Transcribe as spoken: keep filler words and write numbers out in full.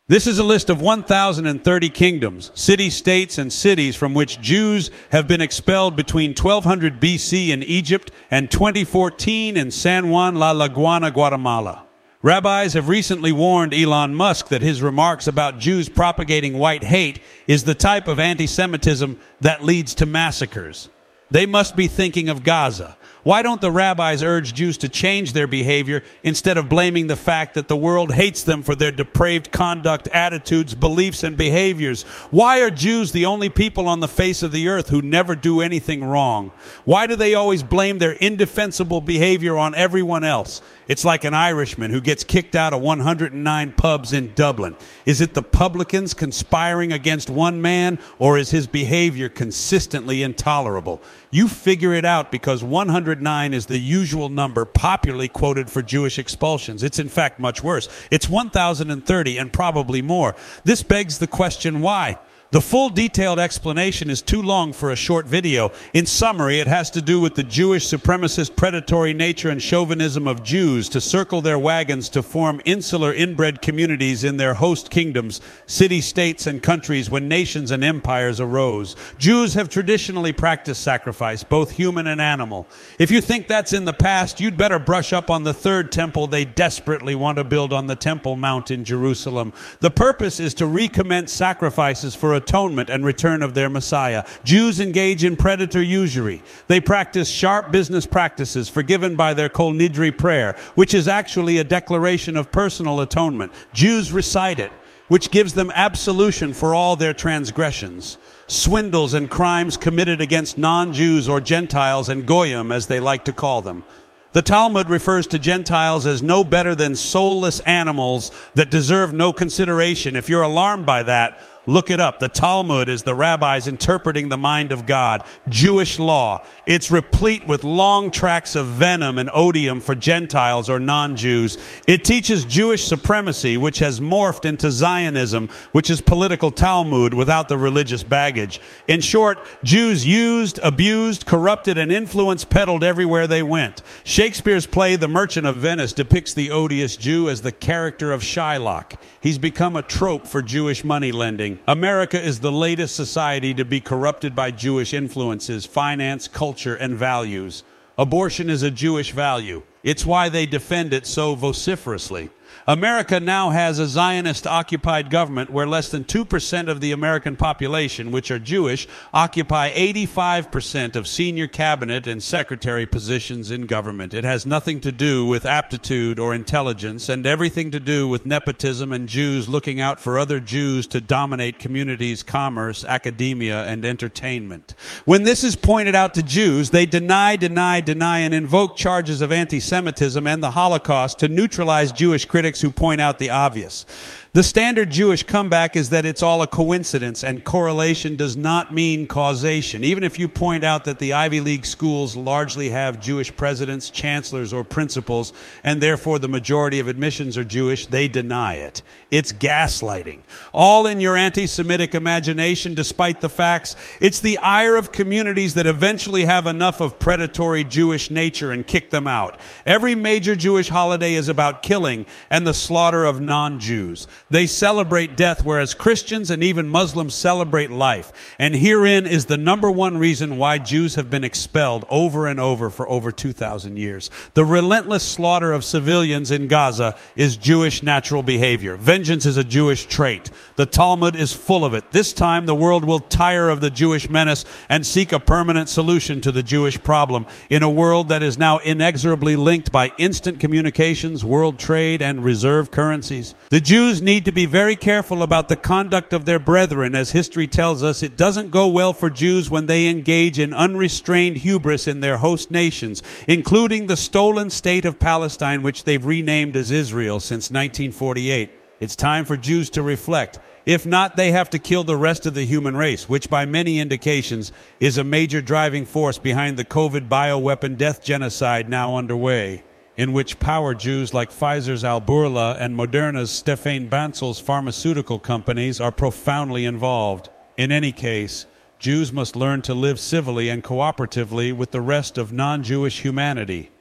This is a list of one thousand thirty kingdoms, city-states, and cities from which Jews have been expelled between twelve hundred B C in Egypt and twenty fourteen in San Juan La Laguana, Guatemala. Rabbis have recently warned Elon Musk that his remarks about Jews propagating white hate is the type of anti-Semitism that leads to massacres. They must be thinking of Gaza. Why don't the rabbis urge Jews to change their behavior instead of blaming the fact that the world hates them for their depraved conduct, attitudes, beliefs, and behaviors? Why are Jews the only people on the face of the earth who never do anything wrong? Why do they always blame their indefensible behavior on everyone else? It's like an Irishman who gets kicked out of one hundred nine pubs in Dublin. Is it the publicans conspiring against one man, or is his behavior consistently intolerable? You figure it out, because one hundred nine is the usual number popularly quoted for Jewish expulsions. It's in fact much worse. It's one thousand thirty and probably more. This begs the question, why? The full detailed explanation is too long for a short video. In summary, it has to do with the Jewish supremacist predatory nature and chauvinism of Jews to circle their wagons to form insular inbred communities in their host kingdoms, city-states, and countries when nations and empires arose. Jews have traditionally practiced sacrifice, both human and animal. If you think that's in the past, you'd better brush up on the third temple they desperately want to build on the Temple Mount in Jerusalem. The purpose is to recommence sacrifices for atonement and return of their Messiah. Jews engage in predator usury. They practice sharp business practices forgiven by their Kol Nidre prayer, which is actually a declaration of personal atonement. Jews recite it, which gives them absolution for all their transgressions. Swindles and crimes committed against non-Jews or Gentiles, and Goyim as they like to call them. The Talmud refers to Gentiles as no better than soulless animals that deserve no consideration. If you're alarmed by that, look it up. The Talmud is the rabbis interpreting the mind of God. Jewish law. It's replete with long tracts of venom and odium for Gentiles or non-Jews. It teaches Jewish supremacy, which has morphed into Zionism, which is political Talmud without the religious baggage. In short, Jews used, abused, corrupted, and influence peddled everywhere they went. Shakespeare's play The Merchant of Venice depicts the odious Jew as the character of Shylock. He's become a trope for Jewish money lending. America is the latest society to be corrupted by Jewish influences, finance, culture, and values. Abortion is a Jewish value. It's why they defend it so vociferously. America now has a Zionist-occupied government where less than two percent of the American population, which are Jewish, occupy eighty-five percent of senior cabinet and secretary positions in government. It has nothing to do with aptitude or intelligence, and everything to do with nepotism and Jews looking out for other Jews to dominate communities, commerce, academia, and entertainment. When this is pointed out to Jews, they deny, deny, deny, and invoke charges of anti-Semitism and the Holocaust to neutralize Jewish critics who point out the obvious. The standard Jewish comeback is that it's all a coincidence, and correlation does not mean causation. Even if you point out that the Ivy League schools largely have Jewish presidents, chancellors, or principals, and therefore the majority of admissions are Jewish, they deny it. It's gaslighting. All in your anti-Semitic imagination, despite the facts. It's the ire of communities that eventually have enough of predatory Jewish nature and kick them out. Every major Jewish holiday is about killing and the slaughter of non-Jews. They celebrate death, whereas Christians and even Muslims celebrate life. And herein is the number one reason why Jews have been expelled over and over for over two thousand years. The relentless slaughter of civilians in Gaza is Jewish natural behavior. Vengeance is a Jewish trait. The Talmud is full of it. This time the world will tire of the Jewish menace and seek a permanent solution to the Jewish problem in a world that is now inexorably linked by instant communications, world trade, and reserve currencies. The Jews need to be very careful about the conduct of their brethren. As history tells us, it doesn't go well for Jews when they engage in unrestrained hubris in their host nations, including the stolen state of Palestine, which they've renamed as Israel since nineteen forty-eight. It's time for Jews to reflect. If not, they have to kill the rest of the human race, which by many indications is a major driving force behind the COVID bioweapon death genocide now underway, in which power Jews like Pfizer's Alburla and Moderna's Stefan Bansel's pharmaceutical companies are profoundly involved. In any case, Jews must learn to live civilly and cooperatively with the rest of non-Jewish humanity.